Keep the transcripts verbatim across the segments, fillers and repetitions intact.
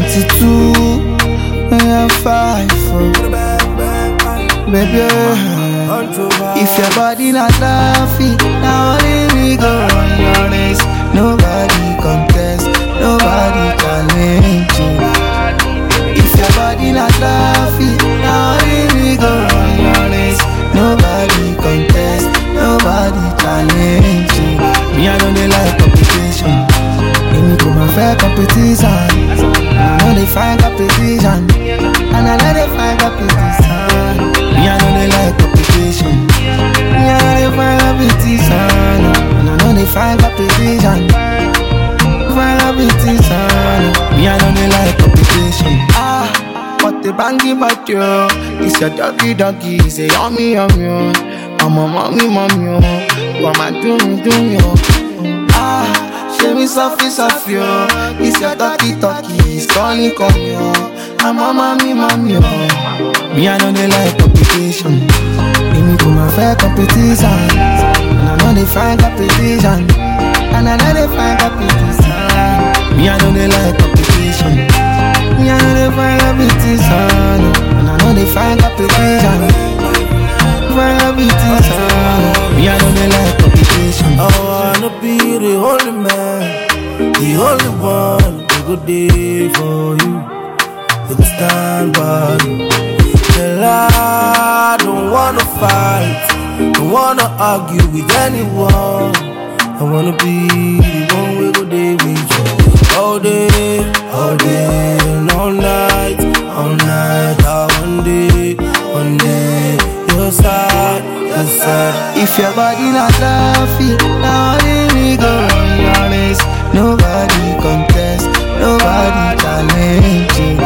thirty-two, me I'm five, oh. Baby, if your body not laughing, now only me go run your race. Nobody contest, nobody challenge you. If your body not laughing, now only me go run your race. Nobody contest, nobody challenge you. Me I don't dey like competition. Let me go my fair competition. I know they find competition, and I know they find competition. Me I know they like competition. Me I know they find competition, and I know they find competition. Find competition. Me I know they like competition. Ah, what the bangy but you? It's your doggy doggy, say yummy yummy. I'm a mommy mommy, come and do me do me. Ah, show me softly softly. It's your talkie talkie, it's calling calling. I'm a mommy mommy. Me I know they like competition. Let me put my fair competition, and I know they find competition, and I know they find competition. Me I know they like competition. Me I know they find competition, and I know they find competition. Find competition. Me I know they like competition. I wanna be the only man, the only one who go there for you, who go stand by you. Tell I don't wanna fight, don't wanna argue with anyone. I wanna be the one who go there with you all day, all day, and all night, all night. I one day, one day, your side, your side. If your body not laughing, now only me go run your race. Nobody contest, nobody challenge you.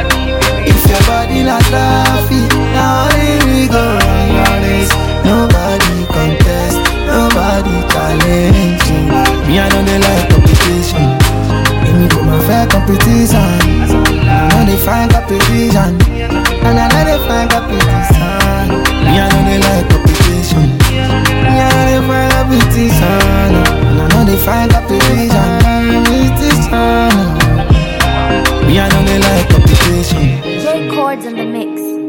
If your body not laughing, now only me go run your race. Nobody contest, nobody challenge you. Me I know they like competition. Let me put my fair competition. I know they find competition, and I know they find competition. Me I know they like competition. Me I know they find competition, and I know they find competition. Competition. Me I know they like competition. J Chords in the mix.